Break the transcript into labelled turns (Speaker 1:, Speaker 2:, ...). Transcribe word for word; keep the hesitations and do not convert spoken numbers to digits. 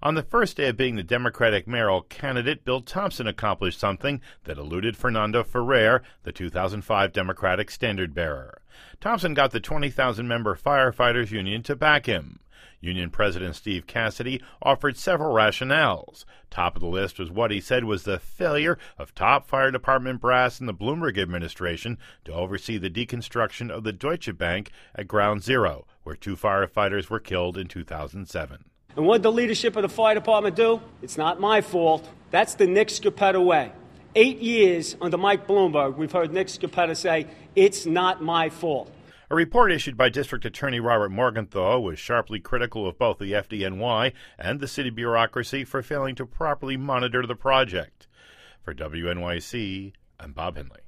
Speaker 1: On the first day of being the Democratic mayoral candidate, Bill Thompson accomplished something that eluded Fernando Ferrer, the two thousand five Democratic standard-bearer. Thompson got the twenty thousand member firefighters union to back him. Union President Steve Cassidy offered several rationales. Top of the list was what he said was the failure of top fire department brass in the Bloomberg administration to oversee the deconstruction of the Deutsche Bank at Ground Zero, where two firefighters were killed in two thousand seven.
Speaker 2: And what did the leadership of the fire department do? It's not my fault. That's the Nick Scarpetta way. Eight years under Mike Bloomberg, we've heard Nick Scarpetta say, it's not my fault.
Speaker 1: A report issued by District Attorney Robert Morgenthau was sharply critical of both the F D N Y and the city bureaucracy for failing to properly monitor the project. For W N Y C, I'm Bob Henley.